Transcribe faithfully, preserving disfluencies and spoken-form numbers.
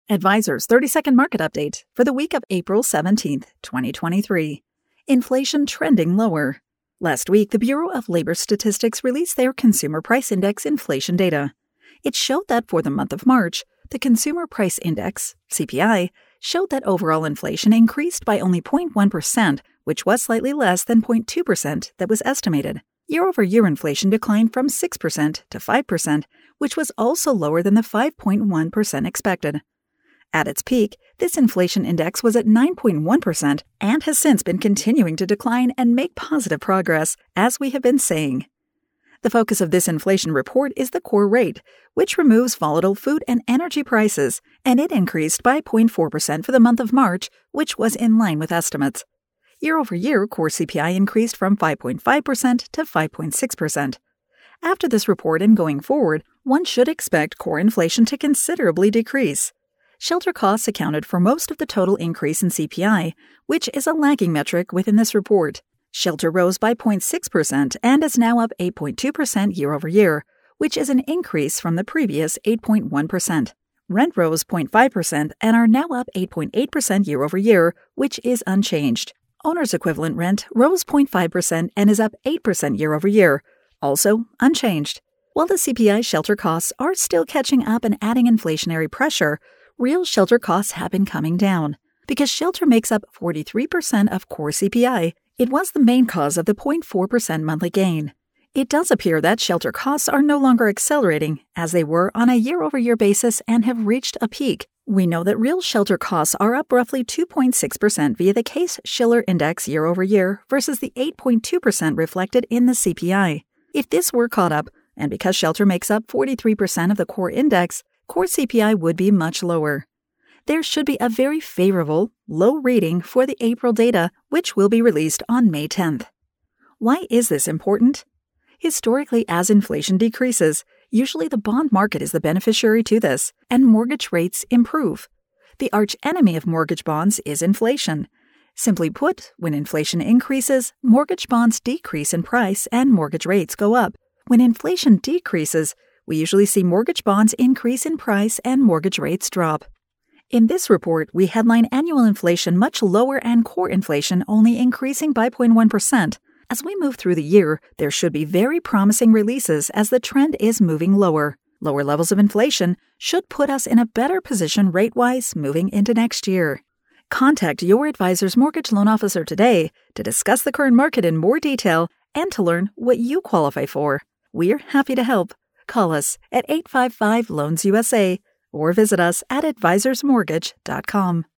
Advisor's thirty-second market update for the week of April seventeenth, twenty twenty-three. Inflation trending lower. Last week, the Bureau of Labor Statistics released their Consumer Price Index inflation data. It showed that for the month of March, the Consumer Price Index, C P I, showed that overall inflation increased by only zero point one percent, which was slightly less than zero point two percent that was estimated. Year-over-year inflation declined from six percent to five percent, which was also lower than the five point one percent expected. At its peak, this inflation index was at nine point one percent and has since been continuing to decline and make positive progress, as we have been saying. The focus of this inflation report is the core rate, which removes volatile food and energy prices, and it increased by zero point four percent for the month of March, which was in line with estimates. Year-over-year, core C P I increased from five point five percent to five point six percent. After this report and going forward, one should expect core inflation to considerably decrease. Shelter costs accounted for most of the total increase in C P I, which is a lagging metric within this report. Shelter rose by zero point six percent and is now up eight point two percent year-over-year, which is an increase from the previous eight point one percent. Rent rose zero point five percent and are now up eight point eight percent year-over-year, which is unchanged. Owner's equivalent rent rose zero point five percent and is up eight percent year-over-year, also unchanged. While the C P I shelter costs are still catching up and adding inflationary pressure, real shelter costs have been coming down. Because shelter makes up forty-three percent of core C P I, it was the main cause of the zero point four percent monthly gain. It does appear that shelter costs are no longer accelerating, as they were on a year-over-year basis and have reached a peak. We know that real shelter costs are up roughly two point six percent via the Case-Shiller Index year-over-year versus the eight point two percent reflected in the C P I. If this were caught up, and because shelter makes up forty-three percent of the core index, core C P I would be much lower. There should be a very favorable, low reading for the April data, which will be released on May tenth. Why is this important? Historically, as inflation decreases, usually the bond market is the beneficiary to this, and mortgage rates improve. The archenemy of mortgage bonds is inflation. Simply put, when inflation increases, mortgage bonds decrease in price and mortgage rates go up. When inflation decreases, we usually see mortgage bonds increase in price and mortgage rates drop. In this report, we headline annual inflation much lower and core inflation only increasing by zero point one percent. As we move through the year, there should be very promising releases as the trend is moving lower. Lower levels of inflation should put us in a better position rate-wise moving into next year. Contact your advisor's mortgage loan officer today to discuss the current market in more detail and to learn what you qualify for. We're happy to help. Call us at eight five five, loans U S A or visit us at advisors mortgage dot com.